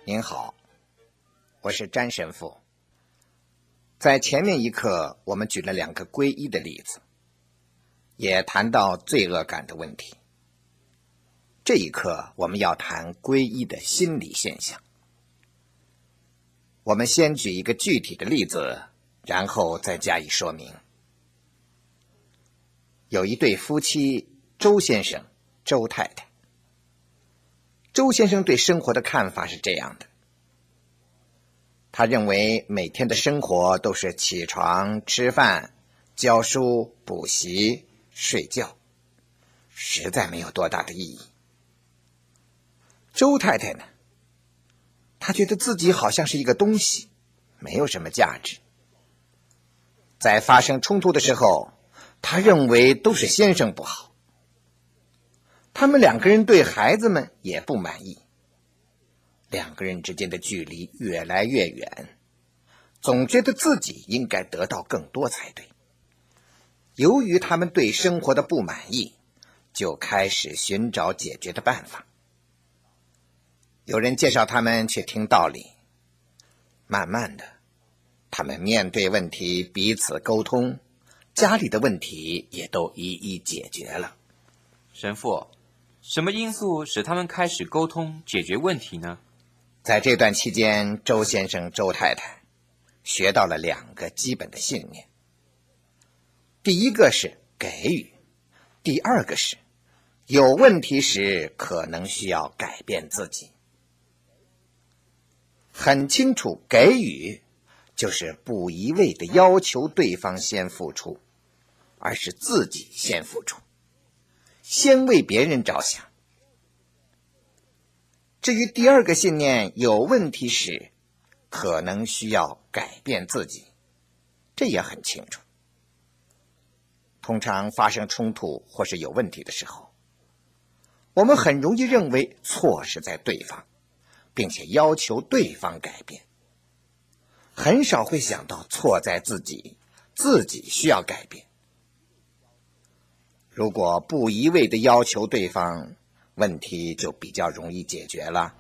您好，我是詹神父。在前面一课，我们举了2个皈依的例子，也谈到罪恶感的问题。这一课我们要谈皈依的心理现象。我们先举一个具体的例子，然后再加以说明。有一对夫妻，周先生、周太太。周先生对生活的看法是这样的，他认为每天的生活都是起床、吃饭、教书、补习、睡觉，实在没有多大的意义。周太太呢，她觉得自己好像是一个东西，没有什么价值。在发生冲突的时候，她认为都是先生不好。他们2个人对孩子们也不满意，2个人之间的距离越来越远，总觉得自己应该得到更多才对。由于他们对生活的不满意，就开始寻找解决的办法。有人介绍他们去听道理，慢慢的，他们面对问题彼此沟通，家里的问题也都一一解决了。 神父，什么因素使他们开始沟通解决问题呢？ 在这段期间，周先生、周太太学到了2个基本的信念。第一个是给予，第二个是有问题时可能需要改变自己。很清楚，给予就是不一味地要求对方先付出，而是自己先付出，先为别人着想。至于第2个信念，有问题时可能需要改变自己，这也很清楚。通常发生冲突或是有问题的时候，我们很容易认为错是在对方，并且要求对方改变，很少会想到错在自己，自己需要改变。如果不一味地要求对方，问题就比较容易解决了。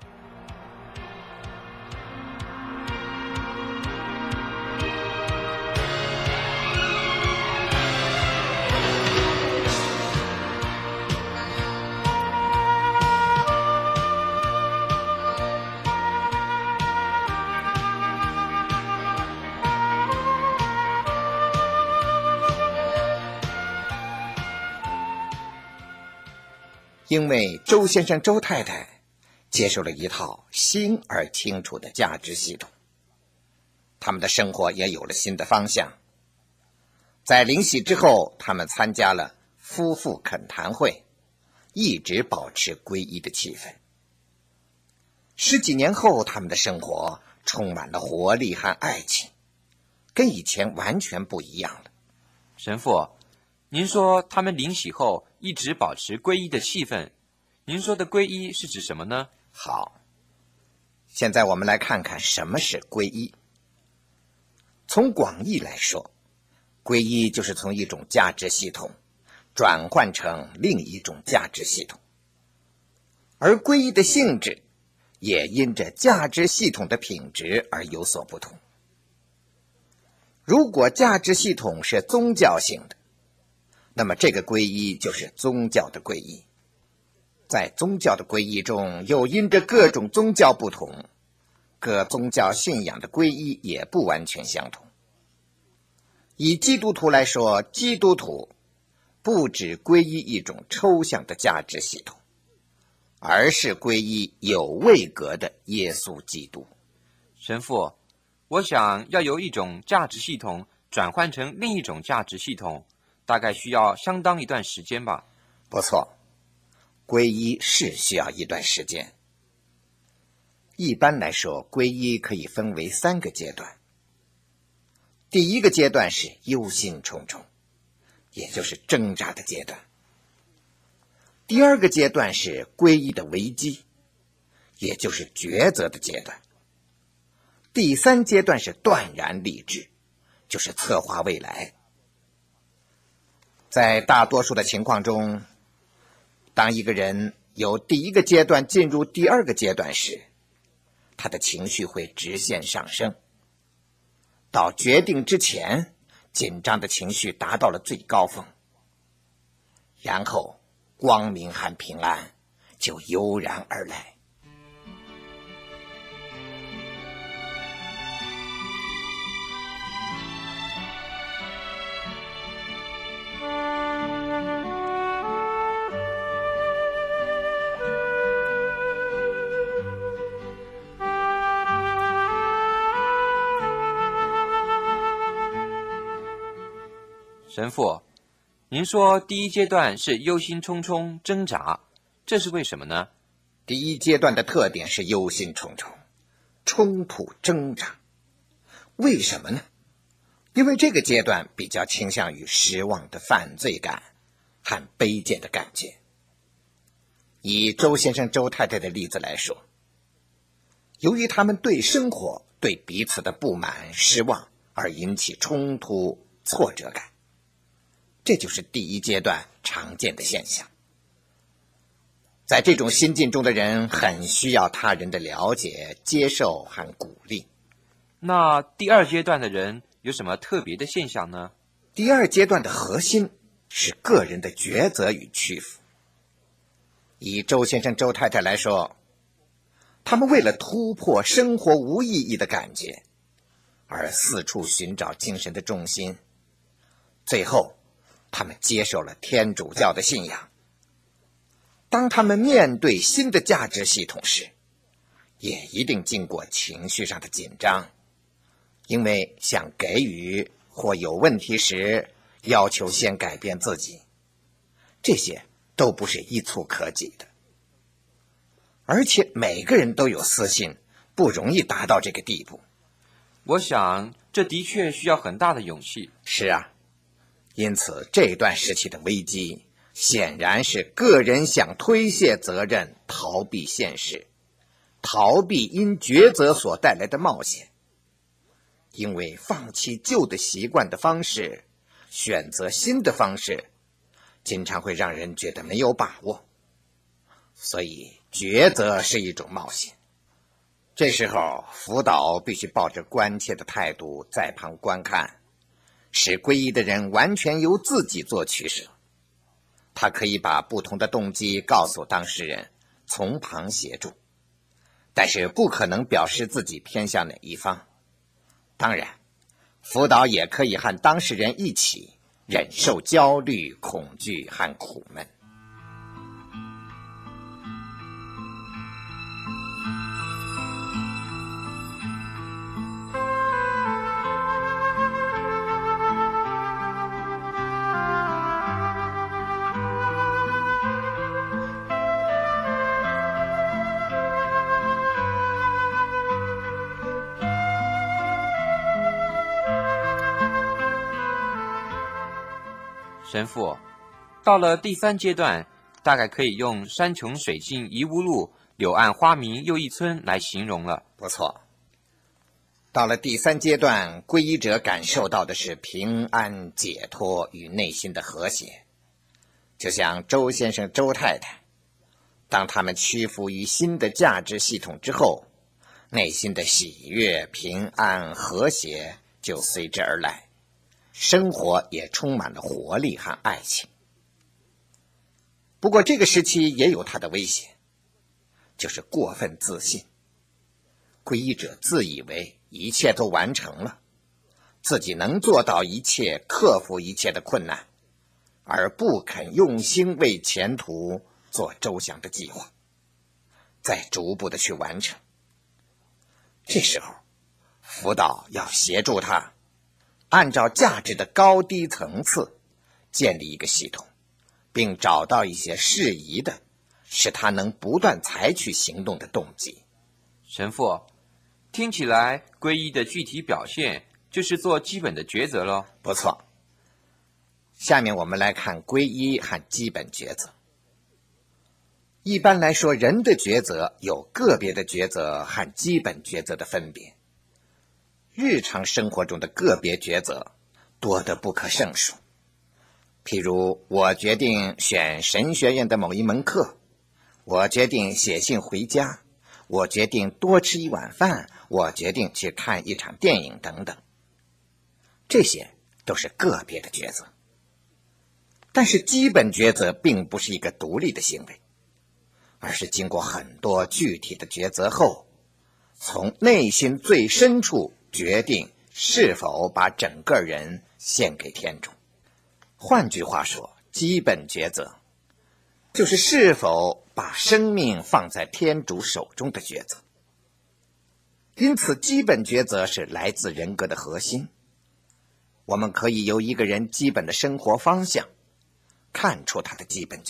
因为周先生、周太太接受了一套新而清楚的价值系统，他们的生活也有了新的方向。在灵洗之后，他们参加了夫妇恳谈会，一直保持皈依的气氛。10几年后，他们的生活充满了活力和爱情，跟以前完全不一样了。 神父，您说他们灵洗后一直保持皈依的气氛，您说的皈依是指什么呢？ 好，现在我们来看看什么是皈依。从广义来说，皈依就是从一种价值系统转换成另一种价值系统，而皈依的性质也因着价值系统的品质而有所不同。如果价值系统是宗教性的，那么这个皈依就是宗教的皈依。在宗教的皈依中，又因着各种宗教不同，各宗教信仰的皈依也不完全相同。以基督徒来说，基督徒不只皈依一种抽象的价值系统，而是皈依有位格的耶稣基督。 神父，我想要由一种价值系统转换成另一种价值系统，大概需要相当一段时间吧？ 不错，皈依是需要一段时间。一般来说，皈依可以分为3个阶段。第一个阶段是忧心忡忡，也就是挣扎的阶段。第2个阶段是皈依的危机，也就是抉择的阶段。第3阶段是断然立志，就是策划未来。在大多数的情况中，当一个人由第1个阶段进入第2个阶段时， 他的情绪会直线上升。到决定之前，紧张的情绪达到了最高峰，然后光明和平安就油然而来。 神父，您说第一阶段是忧心忡忡挣扎，这是为什么呢？ 第一阶段的特点是忧心忡忡、冲突挣扎。为什么呢？因为这个阶段比较倾向于失望的犯罪感和卑贱的感觉。以周先生、周太太的例子来说，由于他们对生活、对彼此的不满、失望而引起冲突、挫折感，这就是第一阶段常见的现象。在这种心境中的人很需要他人的了解、接受和鼓励。 那第二阶段的人有什么特别的现象呢？ 第二阶段的核心是个人的抉择与屈服。以周先生、周太太来说，他们为了突破生活无意义的感觉，而四处寻找精神的重心。最后，他们接受了天主教的信仰。当他们面对新的价值系统时，也一定经过情绪上的紧张，因为想给予或有问题时，要求先改变自己，这些都不是一蹴可及的。而且每个人都有私心，不容易达到这个地步。 我想这的确需要很大的勇气。 是啊，因此这段时期的危机显然是个人想推卸责任、逃避现实，逃避因抉择所带来的冒险。因为放弃旧的习惯的方式，选择新的方式，经常会让人觉得没有把握。所以抉择是一种冒险。这时候辅导必须抱着关切的态度在旁观看，使皈依的人完全由自己做取舍。他可以把不同的动机告诉当事人，从旁协助，但是不可能表示自己偏向哪一方。当然，辅导也可以和当事人一起忍受焦虑、恐惧和苦闷。 神父，到了第三阶段，大概可以用山穷水尽疑无路，柳暗花明又一村来形容了。 不错。到了第三阶段，皈依者感受到的是平安、解脱与内心的和谐。就像周先生、周太太，当他们屈服于新的价值系统之后，内心的喜悦、平安、和谐就随之而来。生活也充满了活力和爱情。不过这个时期也有它的危险，就是过分自信。皈依者自以为一切都完成了，自己能做到一切，克服一切的困难，而不肯用心为前途做周详的计划，再逐步的去完成。这时候辅导要协助他按照价值的高低层次建立一个系统，并找到一些适宜的使他能不断采取行动的动机。 神父，听起来皈依的具体表现就是做基本的抉择咯。 不错。下面我们来看皈依和基本抉择。一般来说，人的抉择有个别的抉择和基本抉择的分别。日常生活中的个别抉择多得不可胜数。譬如，我决定选神学院的某一门课，我决定写信回家， 我决定多吃一碗饭，我决定去看一场电影等等。这些都是个别的抉择。但是基本抉择并不是一个独立的行为，而是经过很多具体的抉择后，从内心最深处决定是否把整个人献给天主。换句话说，基本抉择就是是否把生命放在天主手中的抉择。因此，基本抉择是来自人格的核心。我们可以由一个人基本的生活方向看出他的基本